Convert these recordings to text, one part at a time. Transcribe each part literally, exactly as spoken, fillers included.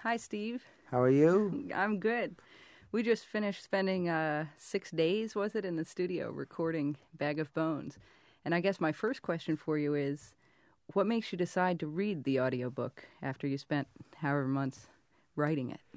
Hi, Steve. How are you? I'm good. We just finished spending uh, six days, was it, in the studio recording Bag of Bones. And I guess my first question for you is, what makes you decide to read the audiobook after you spent however months writing it?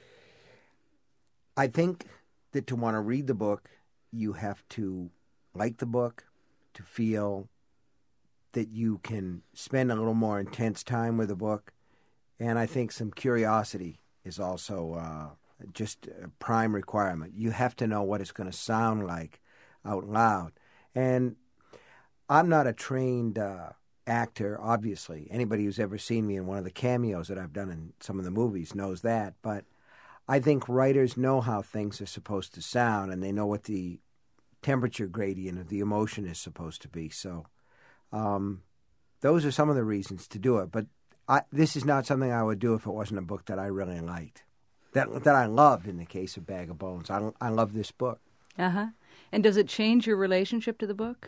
I think that to want to read the book, you have to like the book, to feel that you can spend a little more intense time with the book. And I think some curiosity is also uh, just a prime requirement. You have to know what it's going to sound like out loud. And I'm not a trained uh, actor, obviously. Anybody who's ever seen me in one of the cameos that I've done in some of the movies knows that. But I think writers know how things are supposed to sound, and they know what the temperature gradient of the emotion is supposed to be. So um, those are some of the reasons to do it. But I, this is not something I would do if it wasn't a book that I really liked, that that I loved in the case of Bag of Bones. I, I love this book. Uh-huh. And does it change your relationship to the book?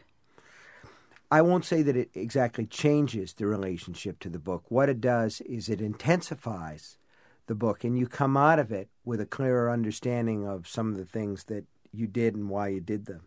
I won't say that it exactly changes the relationship to the book. What it does is it intensifies the book, and you come out of it with a clearer understanding of some of the things that you did and why you did them.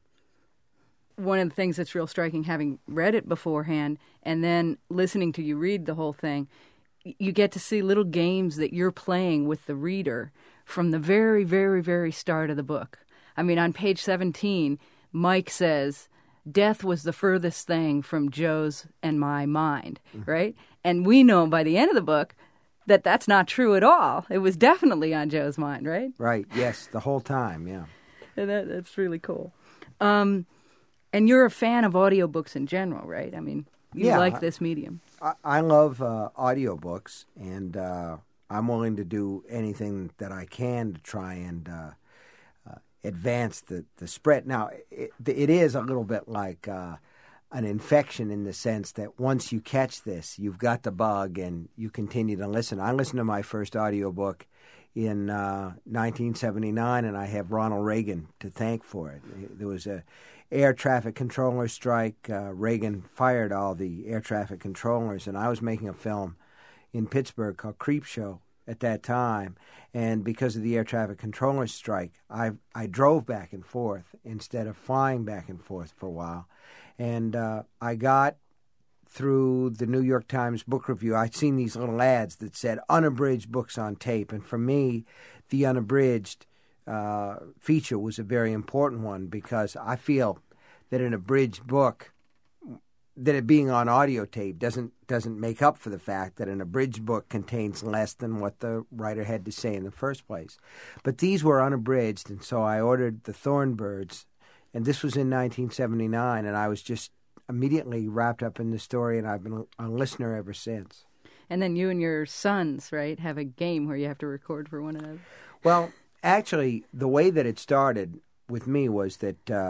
One of the things that's real striking, having read it beforehand and then listening to you read the whole thing, you get to see little games that you're playing with the reader from the very, very, very start of the book. I mean, on page seventeen, Mike says, "Death was the furthest thing from Joe's and my mind," mm-hmm. right? And we know by the end of the book that that's not true at all. It was definitely on Joe's mind, right? Right, yes, the whole time, yeah. And that, that's really cool. Um, and you're a fan of audiobooks in general, right? I mean, you yeah, like this medium. I, I love uh, audiobooks, and uh, I'm willing to do anything that I can to try and uh, uh, advance the, the spread. Now, it, it is a little bit like uh, an infection in the sense that once you catch this, you've got the bug and you continue to listen. I listened to my first audiobook in uh, nineteen seventy-nine, and I have Ronald Reagan to thank for it. There was a air traffic controller strike. Uh, Reagan fired all the air traffic controllers, and I was making a film in Pittsburgh called Creepshow at that time. And because of the air traffic controller strike, I I drove back and forth instead of flying back and forth for a while. And uh, I got through the New York Times book review. I'd seen these little ads that said unabridged books on tape. And for me, the unabridged uh, feature was a very important one because I feel that an abridged book, that it being on audio tape doesn't doesn't make up for the fact that an abridged book contains less than what the writer had to say in the first place. But these were unabridged, and so I ordered the Thornbirds, and this was in nineteen seventy-nine, and I was just immediately wrapped up in the story, and I've been a listener ever since. And then you and your sons, right, have a game where you have to record for one another. Well, actually, the way that it started with me was that, uh,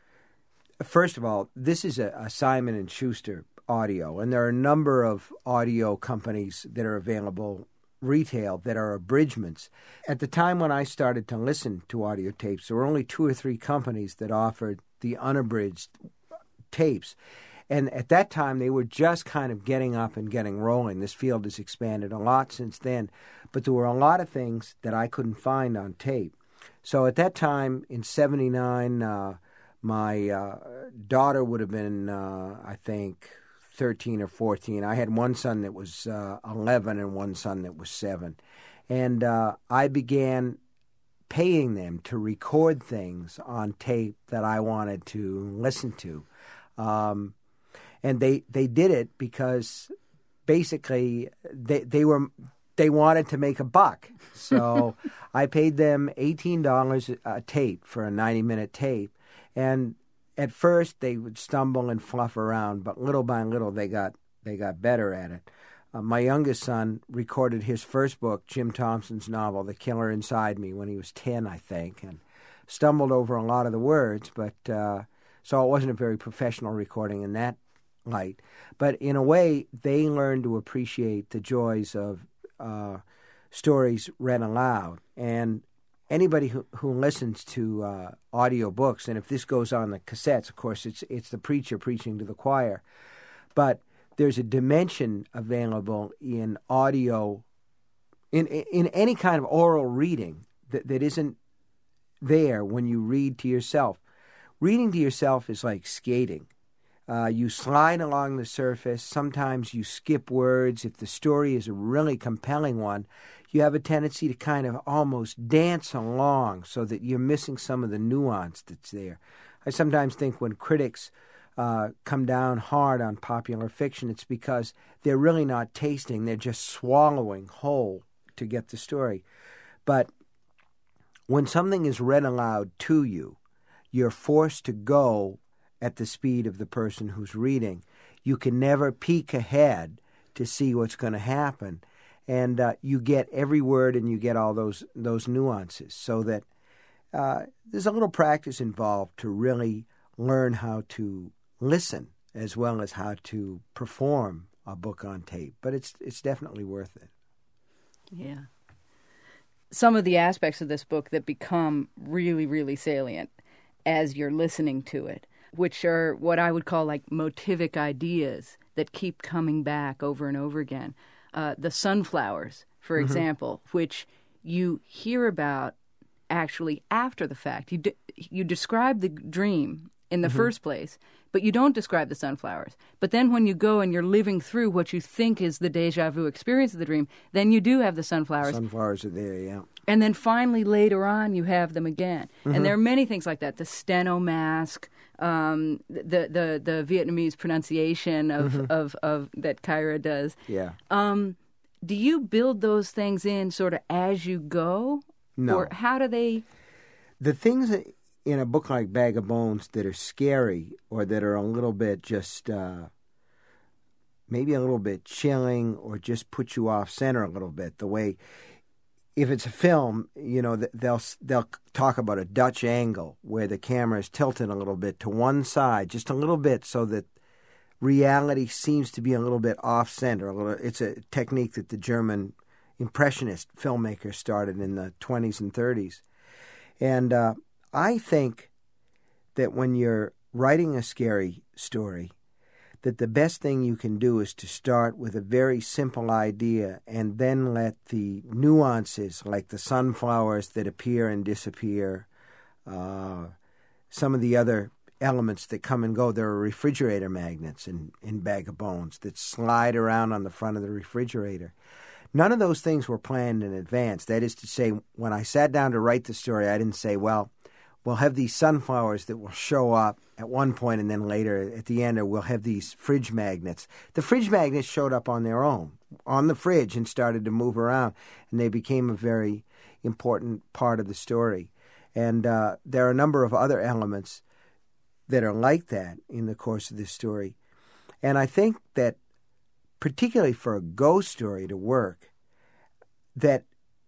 first of all, this is a, a Simon and Schuster audio, and there are a number of audio companies that are available retail that are abridgments. At the time when I started to listen to audio tapes, there were only two or three companies that offered the unabridged tapes. And at that time, they were just kind of getting up and getting rolling. This field has expanded a lot since then. But there were a lot of things that I couldn't find on tape. So at that time, in seventy-nine, uh, my uh, daughter would have been, uh, I think, thirteen or fourteen. I had one son that was uh, eleven and one son that was seven. And uh, I began paying them to record things on tape that I wanted to listen to. Um, and they, they did it because basically they they were they wanted to make a buck. So I paid them eighteen dollars a tape for a ninety minute tape. And at first they would stumble and fluff around, but little by little they got they got better at it. Uh, my youngest son recorded his first book, Jim Thompson's novel, The Killer Inside Me, when he was ten, I think, and stumbled over a lot of the words, but uh, so it wasn't a very professional recording in that light. But in a way, they learned to appreciate the joys of uh, stories read aloud. And anybody who, who listens to uh, audio books, and if this goes on the cassettes, of course, it's it's the preacher preaching to the choir. But there's a dimension available in audio in in any kind of oral reading that, that isn't there when you read to yourself. Reading to yourself is like skating. Uh, you slide along the surface. Sometimes you skip words. If the story is a really compelling one, you have a tendency to kind of almost dance along so that you're missing some of the nuance that's there. I sometimes think when critics uh, come down hard on popular fiction, it's because they're really not tasting. They're just swallowing whole to get the story. But when something is read aloud to you, you're forced to go at the speed of the person who's reading. You can never peek ahead to see what's going to happen. And uh, you get every word and you get all those those nuances, so that uh, there's a little practice involved to really learn how to listen as well as how to perform a book on tape. But it's it's definitely worth it. Yeah. Some of the aspects of this book that become really, really salient as you're listening to it, which are what I would call like motivic ideas that keep coming back over and over again. Uh, the sunflowers, for mm-hmm. example, which you hear about actually after the fact. You de- you describe the dream in the mm-hmm. first place, but you don't describe the sunflowers. But then when you go and you're living through what you think is the deja vu experience of the dream, then you do have the sunflowers. Sunflowers are there, yeah. And then finally later on you have them again. Mm-hmm. And there are many things like that. The steno mask, um, the, the the Vietnamese pronunciation of, mm-hmm. of, of that Kyra does. Yeah. Um, do you build those things in sort of as you go? No. Or how do they... The things that in a book like Bag of Bones that are scary or that are a little bit just uh, maybe a little bit chilling or just put you off center a little bit, the way... If it's a film, you know, they'll they'll talk about a Dutch angle where the camera is tilted a little bit to one side, just a little bit, so that reality seems to be a little bit off-center. A little, it's a technique that the German impressionist filmmakers started in the twenties and thirties. And uh, I think that when you're writing a scary story, that the best thing you can do is to start with a very simple idea and then let the nuances, like the sunflowers that appear and disappear, uh, some of the other elements that come and go. There are refrigerator magnets in, in Bag of Bones that slide around on the front of the refrigerator. None of those things were planned in advance. That is to say, when I sat down to write the story, I didn't say, well, we'll have these sunflowers that will show up at one point and then later at the end, or we'll have these fridge magnets. The fridge magnets showed up on their own, on the fridge, and started to move around, and they became a very important part of the story. And uh, there are a number of other elements that are like that in the course of this story. And I think that particularly for a ghost story to work, that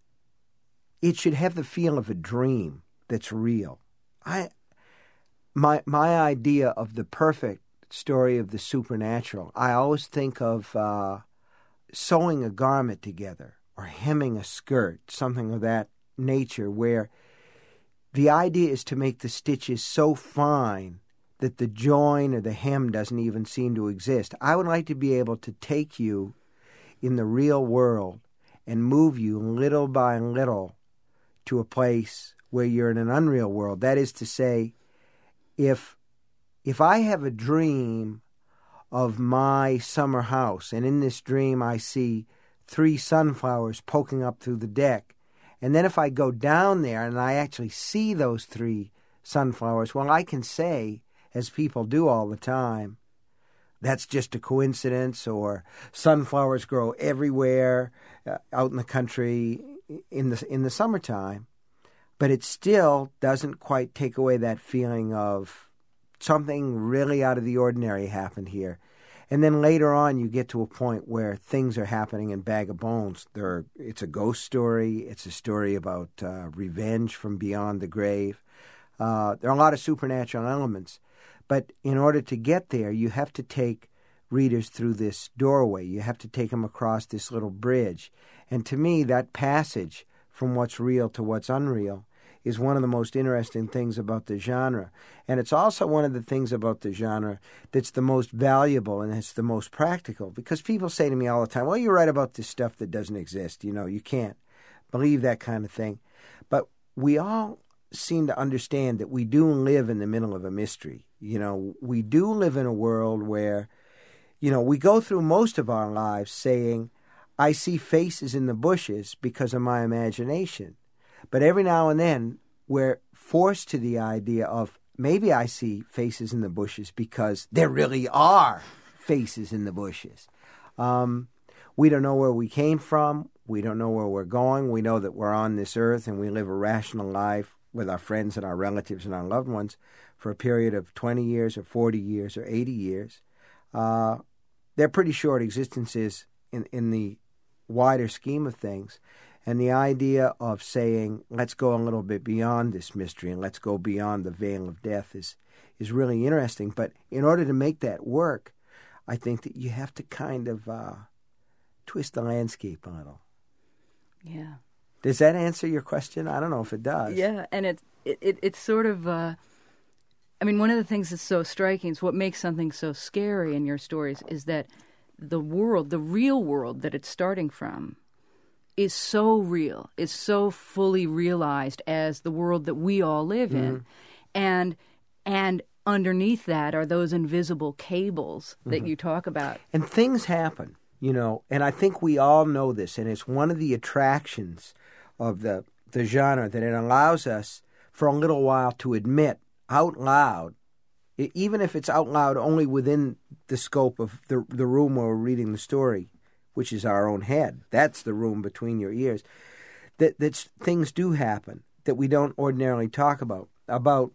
it should have the feel of a dream that's real. I, my my idea of the perfect story of the supernatural, I always think of uh, sewing a garment together or hemming a skirt, something of that nature, where the idea is to make the stitches so fine that the join or the hem doesn't even seem to exist. I would like to be able to take you in the real world and move you little by little to a place where you're in an unreal world. That is to say, if if I have a dream of my summer house, and in this dream I see three sunflowers poking up through the deck, and then if I go down there and I actually see those three sunflowers, well, I can say, as people do all the time, that's just a coincidence, or sunflowers grow everywhere uh, out in the country in the in the summertime. But it still doesn't quite take away that feeling of something really out of the ordinary happened here. And then later on, you get to a point where things are happening in Bag of Bones. There are, it's a ghost story. It's a story about uh, revenge from beyond the grave. Uh, there are a lot of supernatural elements. But in order to get there, you have to take readers through this doorway. You have to take them across this little bridge. And to me, that passage from what's real to what's unreal is one of the most interesting things about the genre. And it's also one of the things about the genre that's the most valuable and it's the most practical. Because people say to me all the time, well, you write about this stuff that doesn't exist. You know, you can't believe that kind of thing. But we all seem to understand that we do live in the middle of a mystery. You know, we do live in a world where, you know, we go through most of our lives saying, I see faces in the bushes because of my imagination. But every now and then, we're forced to the idea of maybe I see faces in the bushes because there really are faces in the bushes. Um, we don't know where we came from. We don't know where we're going. We know that we're on this earth and we live a rational life with our friends and our relatives and our loved ones for a period of twenty years or forty years or eighty years. Uh, they're pretty short existences in, in the wider scheme of things. And the idea of saying, let's go a little bit beyond this mystery and let's go beyond the veil of death is, is really interesting. But in order to make that work, I think that you have to kind of uh, twist the landscape a little. Yeah. Does that answer your question? I don't know if it does. Yeah, and it, it, it it's sort of, uh, I mean, one of the things that's so striking is what makes something so scary in your stories is that the world, the real world that it's starting from, is so real, is so fully realized as the world that we all live in. Mm-hmm. And and underneath that are those invisible cables that mm-hmm. you talk about. And things happen, you know, and I think we all know this, and it's one of the attractions of the, the genre that it allows us for a little while to admit out loud, even if it's out loud only within the scope of the the room where we're reading the story, which is our own head. That's the room between your ears. That that things do happen that we don't ordinarily talk about. About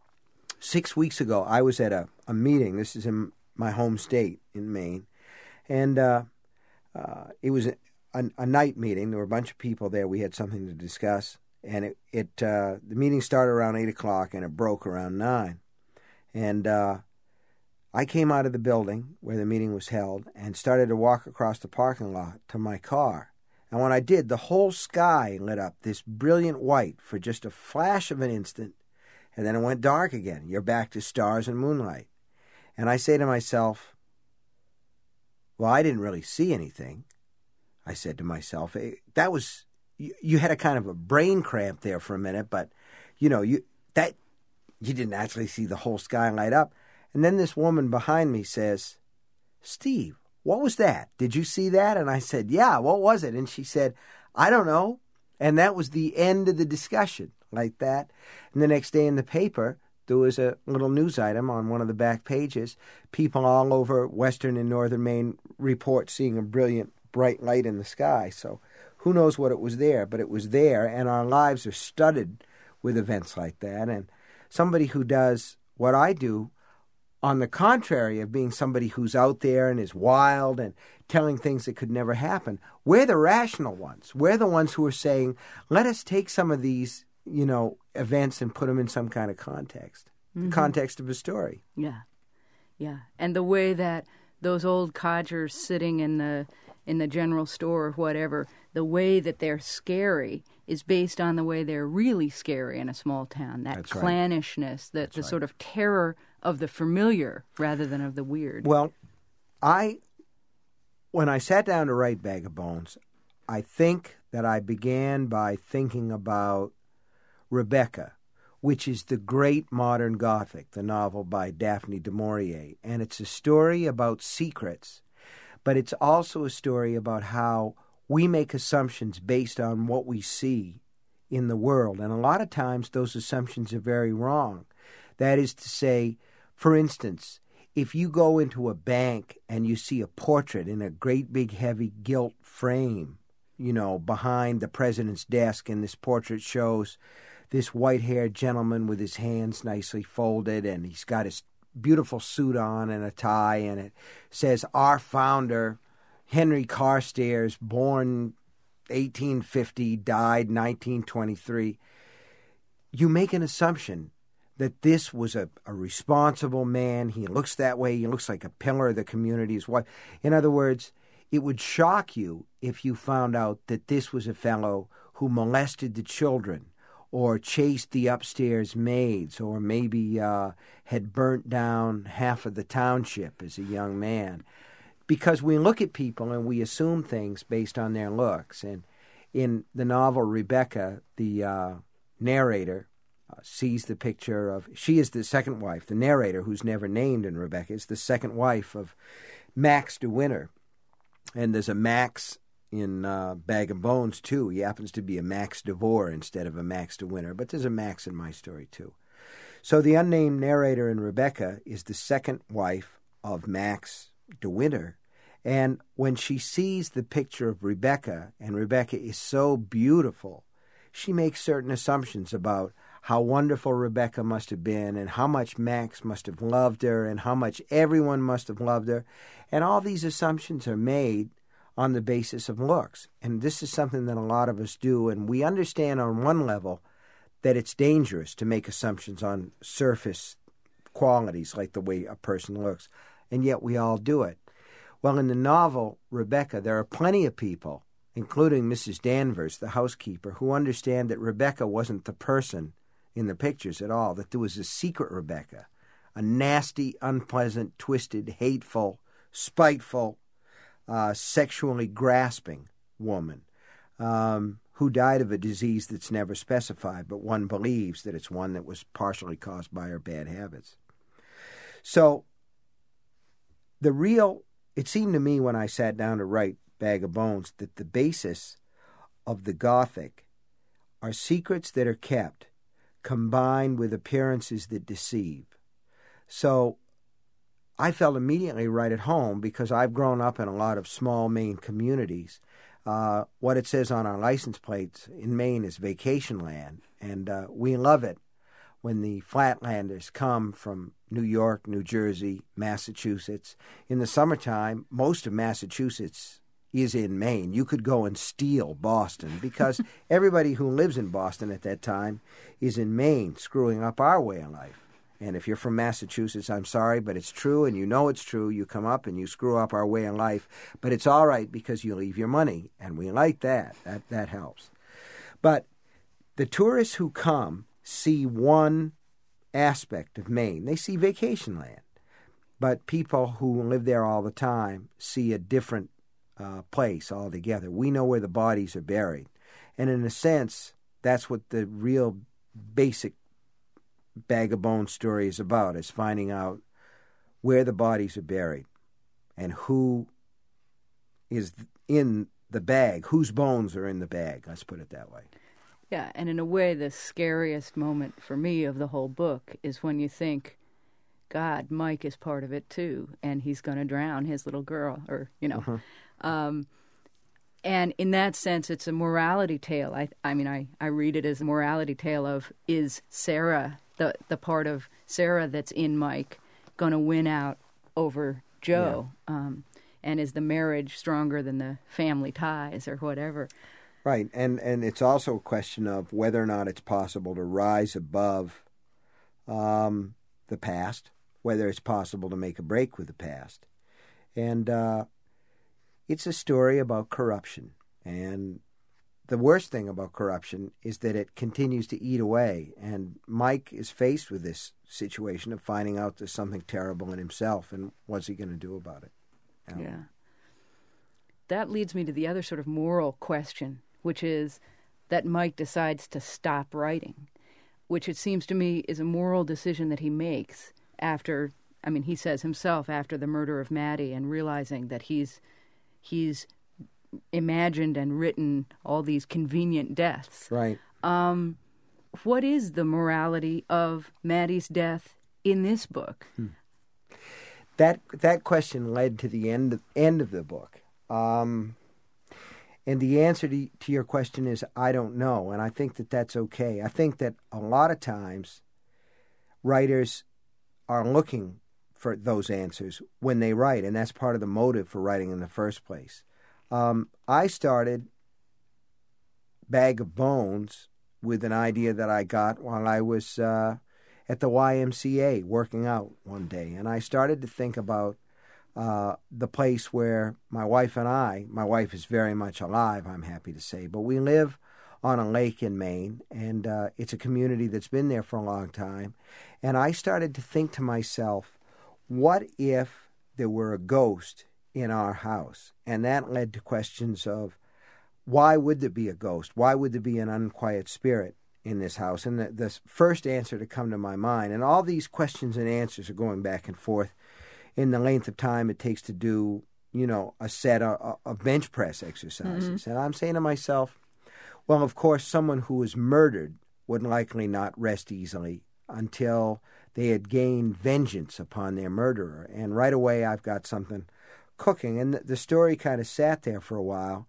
six weeks ago, I was at a, a meeting. This is in my home state in Maine. And uh, uh, it was a, a, a night meeting. There were a bunch of people there. We had something to discuss. And it, it uh, the meeting started around eight o'clock and it broke around nine. And uh, I came out of the building where the meeting was held and started to walk across the parking lot to my car. And when I did, the whole sky lit up, this brilliant white for just a flash of an instant, and then it went dark again. You're back to stars and moonlight. And I say to myself, well, I didn't really see anything. I said to myself, hey, that was, you, you had a kind of a brain cramp there for a minute, but, you know, you that you didn't actually see the whole sky light up. And then this woman behind me says, Steve, what was that? Did you see that? And I said, yeah, what was it? And she said, I don't know. And that was the end of the discussion, like that. And the next day in the paper, there was a little news item on one of the back pages. People all over western and northern Maine report seeing a brilliant, bright light in the sky. So who knows what it was there, but it was there. And our lives are studded with events like that. And somebody who does what I do, on the contrary of being somebody who's out there and is wild and telling things that could never happen, we're the rational ones. We're the ones who are saying, let us take some of these, you know, events and put them in some kind of context, mm-hmm. the context of a story. Yeah, yeah. And the way that those old codgers sitting in the in the general store or whatever, the way that they're scary is based on the way they're really scary in a small town, that That's clannishness, right. the, the right. sort of terror of the familiar rather than of the weird. Well, I, when I sat down to write Bag of Bones, I think that I began by thinking about Rebecca, which is the great modern Gothic, the novel by Daphne du Maurier. And it's a story about secrets, but it's also a story about how we make assumptions based on what we see in the world. And a lot of times those assumptions are very wrong. That is to say, for instance, if you go into a bank and you see a portrait in a great big heavy gilt frame, you know, behind the president's desk, and this portrait shows this white-haired gentleman with his hands nicely folded, and he's got his beautiful suit on and a tie, and it says, our founder, Henry Carstairs, born eighteen fifty, died nineteen twenty-three. You make an assumption that this was a, a responsible man. He looks that way. He looks like a pillar of the community. His wife. In other words, it would shock you if you found out that this was a fellow who molested the children, or chased the upstairs maids, or maybe uh, had burnt down half of the township as a young man. Because we look at people and we assume things based on their looks. And in the novel Rebecca, the uh, narrator uh, sees the picture of, she is the second wife, the narrator, who's never named in Rebecca, is the second wife of Max de Winter. And there's a Max in uh, Bag of Bones, too. He happens to be a Max DeVore instead of a Max de Winter, but there's a Max in my story, too. So the unnamed narrator in Rebecca is the second wife of Max de Winter. And when she sees the picture of Rebecca, and Rebecca is so beautiful, she makes certain assumptions about how wonderful Rebecca must have been, and how much Max must have loved her, and how much everyone must have loved her. And all these assumptions are made on the basis of looks. And this is something that a lot of us do, and we understand on one level that it's dangerous to make assumptions on surface qualities like the way a person looks, and yet we all do it. Well, in the novel Rebecca, there are plenty of people, including Missus Danvers, the housekeeper, who understand that Rebecca wasn't the person in the pictures at all, that there was a secret Rebecca, a nasty, unpleasant, twisted, hateful, spiteful, uh, sexually grasping woman um, who died of a disease that's never specified, but one believes that it's one that was partially caused by her bad habits. So the real, it seemed to me when I sat down to write Bag of Bones that the basis of the Gothic are secrets that are kept combined with appearances that deceive. So I felt immediately right at home because I've grown up in a lot of small Maine communities. Uh, what it says on our license plates in Maine is vacation land, and uh, we love it when the Flatlanders come from New York, New Jersey, Massachusetts. In the summertime, most of Massachusetts is in Maine. You could go and steal Boston because everybody who lives in Boston at that time is in Maine, screwing up our way of life. And if you're from Massachusetts, I'm sorry, but it's true, and you know it's true. You come up and you screw up our way of life, but it's all right because you leave your money, and we like that. That that helps. But the tourists who come see one aspect of Maine. They see vacation land. But people who live there all the time see a different uh, place altogether. We know where the bodies are buried. And in a sense, that's what the real basic Bag of Bones story is about, is finding out where the bodies are buried and who is in the bag, whose bones are in the bag, let's put it that way. Yeah, and in a way, the scariest moment for me of the whole book is when you think, God, Mike is part of it too, and he's going to drown his little girl, or, you know. Uh-huh. Um, and in that sense, it's a morality tale. I I mean, I, I read it as a morality tale of, is Sarah, the, the part of Sarah that's in Mike, going to win out over Joe? Yeah. Um, and is the marriage stronger than the family ties or whatever? Right, and, and it's also a question of whether or not it's possible to rise above um, the past, whether it's possible to make a break with the past. And uh, it's a story about corruption. And the worst thing about corruption is that it continues to eat away. And Mike is faced with this situation of finding out there's something terrible in himself, and what's he going to do about it? You know? Yeah. That leads me to the other sort of moral question, which is that Mike decides to stop writing, which it seems to me is a moral decision that he makes after, I mean, he says himself, after the murder of Maddie, and realizing that he's he's imagined and written all these convenient deaths. Right. Um, what is the morality of Maddie's death in this book? Hmm. That that question led to the end of, end of the book. Um And the answer to, to your question is, I don't know, and I think that that's okay. I think that a lot of times writers are looking for those answers when they write, and that's part of the motive for writing in the first place. Um, I started Bag of Bones with an idea that I got while I was uh, at the Y M C A working out one day, and I started to think about Uh, the place where my wife and I, my wife is very much alive, I'm happy to say, but we live on a lake in Maine, and uh, it's a community that's been there for a long time. And I started to think to myself, what if there were a ghost in our house? And that led to questions of, why would there be a ghost? Why would there be an unquiet spirit in this house? And the, the first answer to come to my mind, and all these questions and answers are going back and forth in the length of time it takes to do, you know, a set of, of bench press exercises. Mm-hmm. And I'm saying to myself, well, of course, someone who was murdered would likely not rest easily until they had gained vengeance upon their murderer. And right away, I've got something cooking. And the, the story kind of sat there for a while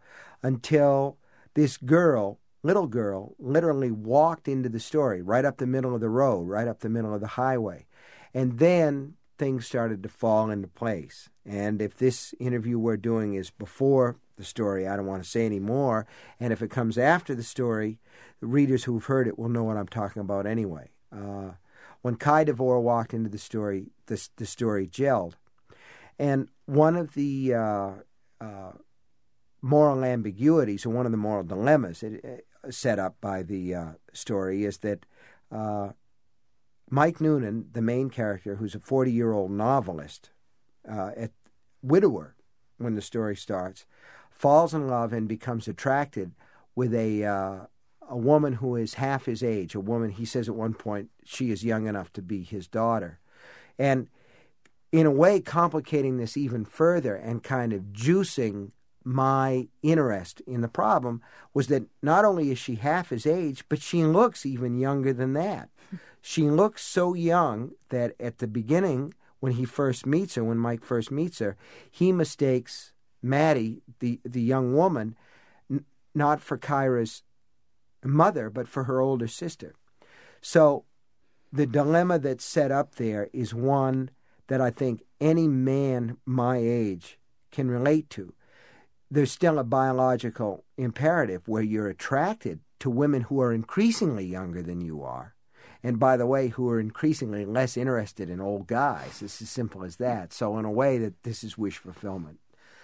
until this girl, little girl, literally walked into the story right up the middle of the road, right up the middle of the highway. And then things started to fall into place. And if this interview we're doing is before the story, I don't want to say any more. And if it comes after the story, the readers who've heard it will know what I'm talking about anyway. Uh, when Kai DeVore walked into the story, the, the story gelled. And one of the uh, uh, moral ambiguities, or one of the moral dilemmas it, uh, set up by the uh, story is that uh, Mike Noonan, the main character, who's a forty-year-old novelist, uh, at widower when the story starts, falls in love and becomes attracted with a uh, a woman who is half his age, a woman, he says at one point, she is young enough to be his daughter. And in a way, complicating this even further and kind of juicing my interest in the problem was that not only is she half his age, but she looks even younger than that. She looks so young that at the beginning, when he first meets her, when Mike first meets her, he mistakes Maddie, the, the young woman, n- not for Kyra's mother, but for her older sister. So the dilemma that's set up there is one that I think any man my age can relate to. There's still a biological imperative where you're attracted to women who are increasingly younger than you are. And by the way, who are increasingly less interested in old guys. It's as simple as that. So in a way, that this is wish fulfillment.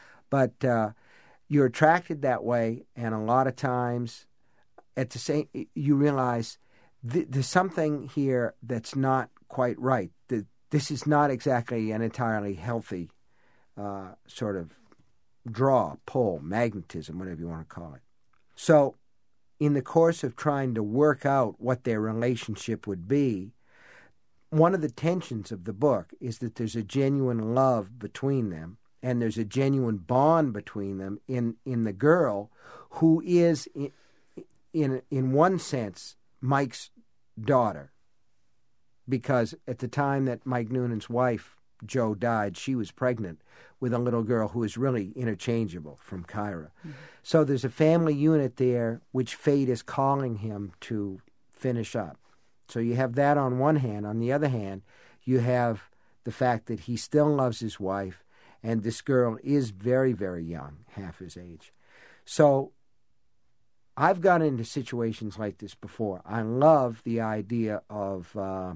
But uh, you're attracted that way, and a lot of times, at the same, you realize th- there's something here that's not quite right. The, this is not exactly an entirely healthy uh, sort of draw, pull, magnetism, whatever you want to call it. So in the course of trying to work out what their relationship would be, one of the tensions of the book is that there's a genuine love between them, and there's a genuine bond between them in, in the girl who is, in, in, in one sense, Mike's daughter. Because at the time that Mike Noonan's wife, Jo, died, she was pregnant with a little girl who is really interchangeable from Kyra. Mm-hmm. So there's a family unit there which fate is calling him to finish up. So you have that on one hand. On the other hand, you have the fact that he still loves his wife, and this girl is very, very young, half his age. So I've gotten into situations like this before. I love the idea of uh,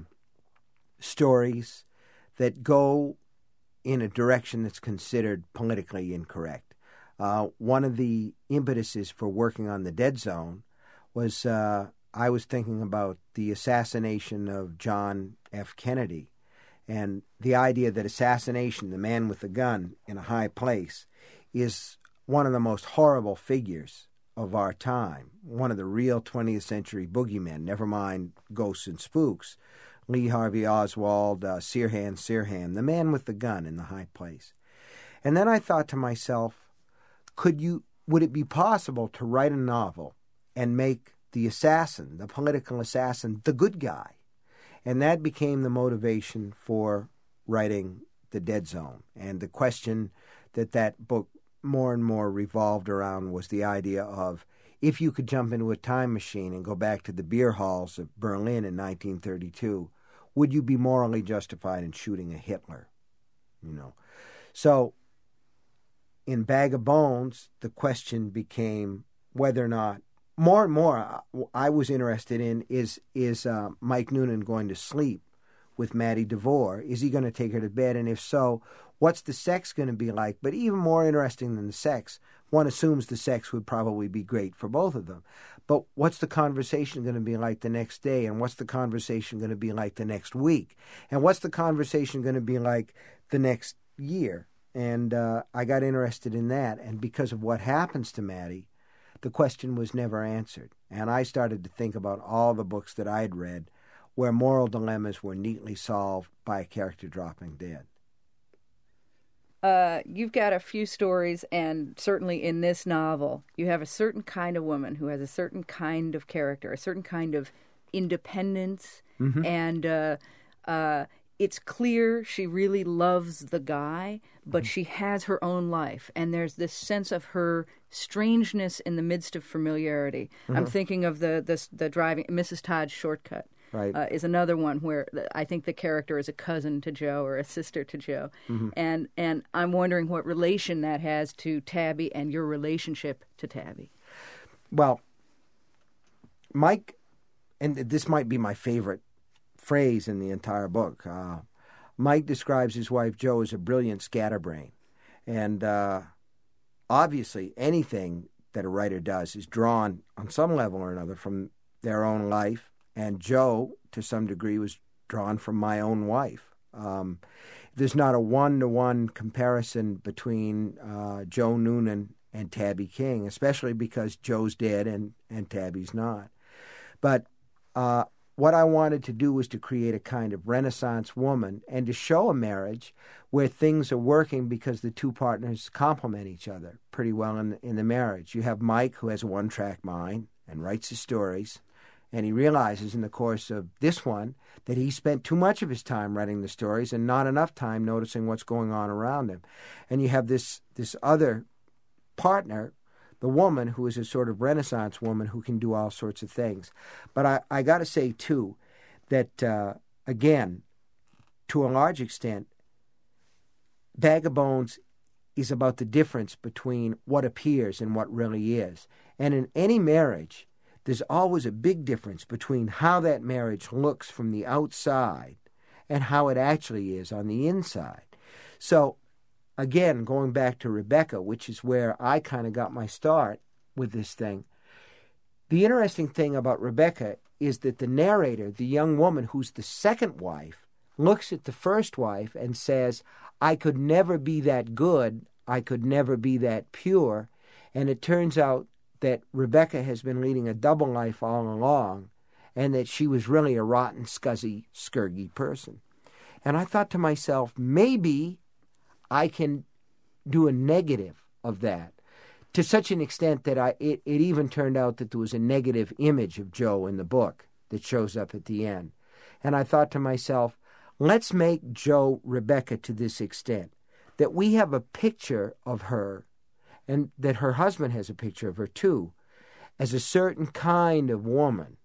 stories that go in a direction that's considered politically incorrect. Uh, one of the impetuses for working on The Dead Zone was uh, I was thinking about the assassination of John F. Kennedy, and the idea that assassination, the man with the gun in a high place, is one of the most horrible figures of our time, one of the real twentieth century boogeymen, never mind ghosts and spooks. Lee Harvey Oswald, uh, Sirhan Sirhan, the man with the gun in the high place. And then I thought to myself, could you, would it be possible to write a novel and make the assassin, the political assassin, the good guy? And that became the motivation for writing The Dead Zone. And the question that that book more and more revolved around was the idea of, if you could jump into a time machine and go back to the beer halls of Berlin in nineteen thirty-two, would you be morally justified in shooting a Hitler? You know, so in Bag of Bones, the question became whether or not, more and more, I was interested in is is uh, Mike Noonan going to sleep with Maddie DeVore? Is he going to take her to bed? And if so, what's the sex going to be like? But even more interesting than the sex, one assumes the sex would probably be great for both of them. But what's the conversation going to be like the next day? And what's the conversation going to be like the next week? And what's the conversation going to be like the next year? And uh, I got interested in that. And because of what happens to Maddie, the question was never answered. And I started to think about all the books that I'd read where moral dilemmas were neatly solved by a character dropping dead. Uh, you've got a few stories, and certainly in this novel, you have a certain kind of woman who has a certain kind of character, a certain kind of independence, mm-hmm. and uh, uh, it's clear she really loves the guy, but mm-hmm. she has her own life, and there's this sense of her strangeness in the midst of familiarity. Mm-hmm. I'm thinking of the, the the driving Missus Todd's Shortcut. Right. Uh, is another one where I think the character is a cousin to Joe or a sister to Joe. Mm-hmm. And and I'm wondering what relation that has to Tabby and your relationship to Tabby. Well, Mike, and this might be my favorite phrase in the entire book, uh, Mike describes his wife Joe as a brilliant scatterbrain. And uh, obviously anything that a writer does is drawn on some level or another from their own life. And Joe, to some degree, was drawn from my own wife. Um, there's not a one-to-one comparison between uh, Joe Noonan and Tabby King, especially because Joe's dead and, and Tabby's not. But uh, what I wanted to do was to create a kind of Renaissance woman and to show a marriage where things are working because the two partners complement each other pretty well in the, in the marriage. You have Mike, who has a one-track mind and writes his stories. And he realizes in the course of this one that he spent too much of his time writing the stories and not enough time noticing what's going on around him. And you have this this other partner, the woman, who is a sort of Renaissance woman who can do all sorts of things. But I, I got to say, too, that, uh, again, to a large extent, Bag of Bones is about the difference between what appears and what really is. And in any marriage, there's always a big difference between how that marriage looks from the outside and how it actually is on the inside. So, again, going back to Rebecca, which is where I kind of got my start with this thing, the interesting thing about Rebecca is that the narrator, the young woman who's the second wife, looks at the first wife and says, I could never be that good, I could never be that pure, and it turns out that Rebecca has been leading a double life all along, and that she was really a rotten, scuzzy, scurgy person. And I thought to myself, maybe I can do a negative of that, to such an extent that I it, it even turned out that there was a negative image of Joe in the book that shows up at the end. And I thought to myself, let's make Joe Rebecca to this extent, that we have a picture of her, and that her husband has a picture of her, too, as a certain kind of woman,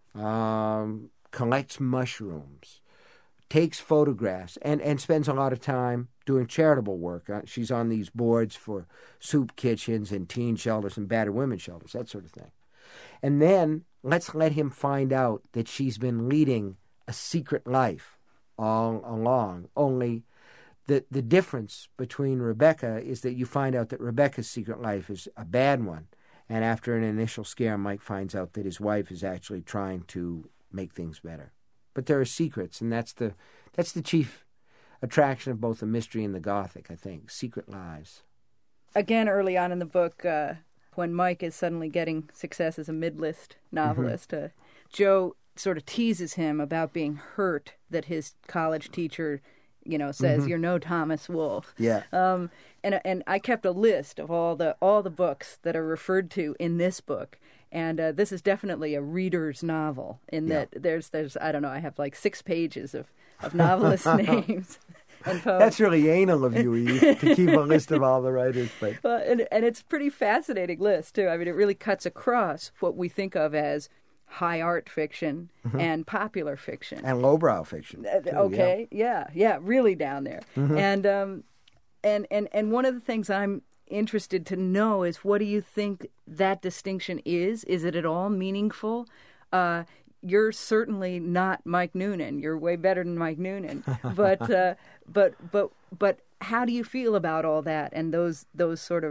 um, collects mushrooms, takes photographs, and, and spends a lot of time doing charitable work. Uh, she's on these boards for soup kitchens and teen shelters and battered women's shelters, that sort of thing. And then let's let him find out that she's been leading a secret life all along, only The the difference between Rebecca is that you find out that Rebecca's secret life is a bad one. And after an initial scare, Mike finds out that his wife is actually trying to make things better. But there are secrets, and that's the that's the chief attraction of both the mystery and the Gothic, I think. Secret lives. Again, early on in the book, uh, when Mike is suddenly getting success as a mid-list novelist, mm-hmm. uh, Joe sort of teases him about being hurt that his college teacher, you know, says, mm-hmm. you're no Thomas Wolfe. Yeah. Um, and and I kept a list of all the all the books that are referred to in this book. And uh, this is definitely a reader's novel in that yeah. there's, there's, I don't know, I have like six pages of, of novelist names and poems. That's really anal of you, Eve, to keep a list of all the writers. But well, and, and it's a pretty fascinating list, too. I mean, it really cuts across what we think of as high art fiction mm-hmm. and popular fiction. And lowbrow fiction. Too, okay, yeah. yeah, yeah, really down there. Mm-hmm. And, um, and, and, and one of the things I'm interested to know is, what do you think that distinction is? Is it at all meaningful? Uh, you're certainly not Mike Noonan. You're way better than Mike Noonan. But uh, but but but how do you feel about all that and those those sort of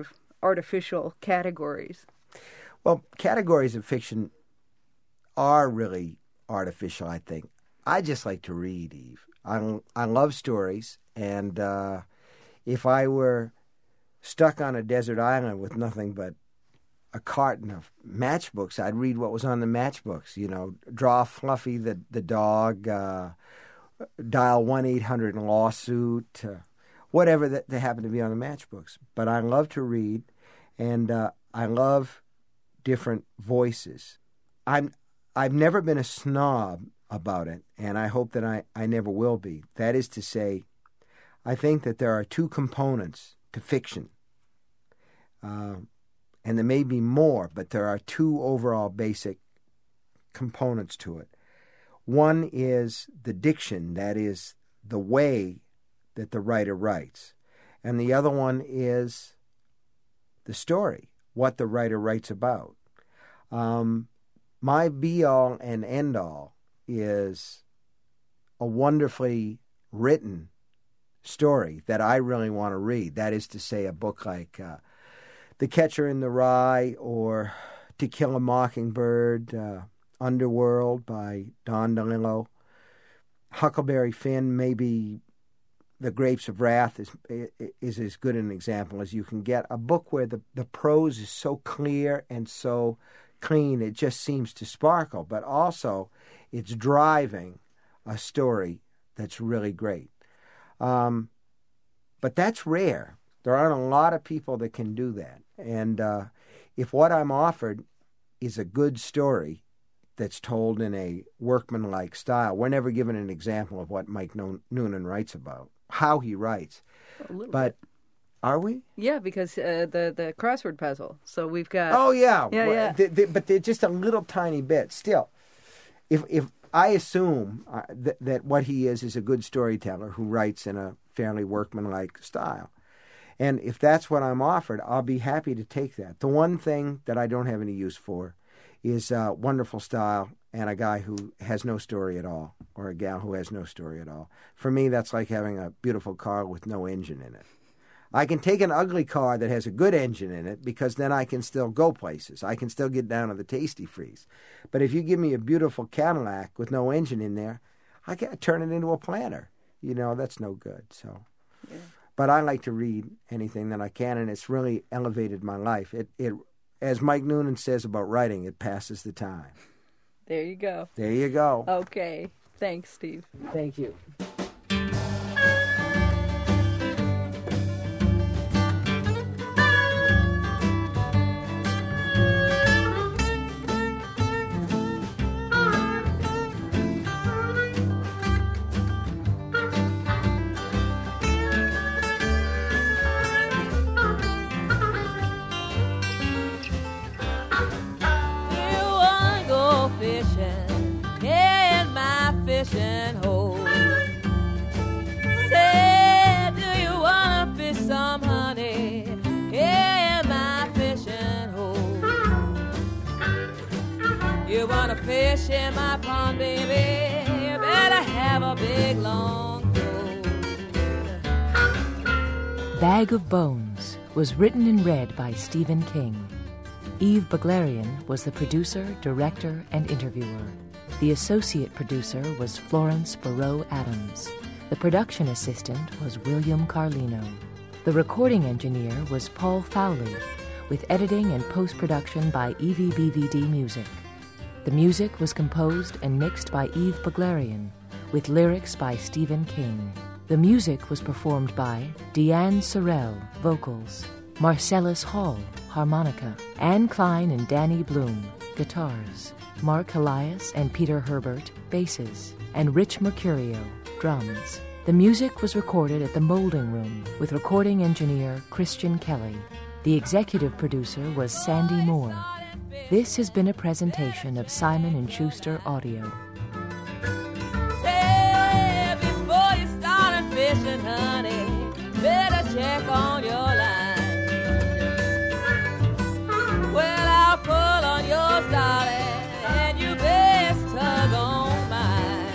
artificial categories. Well, categories of fiction are really artificial, I think. I just like to read, Eve. I, I love stories, and uh, if I were stuck on a desert island with nothing but a carton of matchbooks, I'd read what was on the matchbooks. You know, draw Fluffy the, the dog, uh, dial one eight hundred lawsuit, uh, whatever that they happen to be on the matchbooks. But I love to read, and uh, I love different voices. I'm, I've never been a snob about it, and I hope that I, I never will be. That is to say, I think that there are two components to fiction. Uh, and there may be more, but there are two overall basic components to it. One is the diction, that is the way that the writer writes. And the other one is the story, what the writer writes about. Um, my be-all and end-all is a wonderfully written story that I really want to read. That is to say, a book like uh, The Catcher in the Rye or To Kill a Mockingbird, uh, Underworld by Don DeLillo. Huckleberry Finn, maybe The Grapes of Wrath is is as good an example as you can get. A book where the, the prose is so clear and so clean, it just seems to sparkle, but also it's driving a story that's really great. Um, but that's rare. There aren't a lot of people that can do that. And uh, if what I'm offered is a good story that's told in a workmanlike style, we're never given an example of what Mike Noonan writes about, how he writes. A little but bit. Are we? Yeah, because uh, the the crossword puzzle. So we've got. Oh yeah, yeah, well, yeah. They, they, but they're just a little tiny bit. Still, if if I assume uh, that that what he is is a good storyteller who writes in a fairly workmanlike style, and if that's what I'm offered, I'll be happy to take that. The one thing that I don't have any use for is uh, wonderful style and a guy who has no story at all, or a gal who has no story at all. For me, that's like having a beautiful car with no engine in it. I can take an ugly car that has a good engine in it because then I can still go places. I can still get down to the Tasty Freeze. But if you give me a beautiful Cadillac with no engine in there, I can't turn it into a planter. You know, that's no good. So, Yeah. But I like to read anything that I can, and it's really elevated my life. It, it, as Mike Noonan says about writing, it passes the time. There you go. There you go. Okay. Thanks, Steve. Thank you. fishing hole. Say, do you wanna fish some honey here in my fishing hole? You wanna fish in my pond, baby? You better have a big long pole. Bag of Bones was written and read by Stephen King. Eve Buglerian was the producer, director, and interviewer. The associate producer was Florence Barreau Adams. The production assistant was William Carlino. The recording engineer was Paul Fowley, with editing and post-production by E V B V D Music. The music was composed and mixed by Eve Buglerian, with lyrics by Stephen King. The music was performed by Deanne Sorrell, vocals, Marcellus Hall, harmonica, Anne Klein and Danny Bloom, guitars, Mark Elias and Peter Herbert, basses, and Rich Mercurio, drums. The music was recorded at the Molding Room with recording engineer Christian Kelly. The executive producer was Sandy Moore. This has been a presentation of Simon and Schuster Audio. Say, before you start fishing, honey, better check on your line. Well, I'll pull on yours, darling, and you best tug on mine.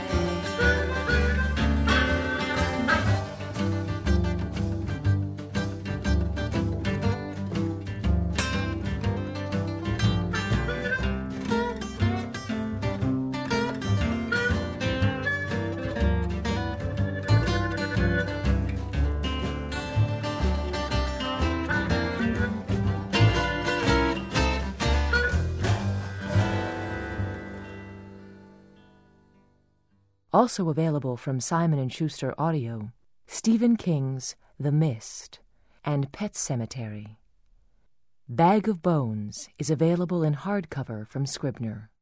Also available from Simon and Schuster Audio, Stephen King's The Mist and Pet Sematary. Bag of Bones is available in hardcover from Scribner.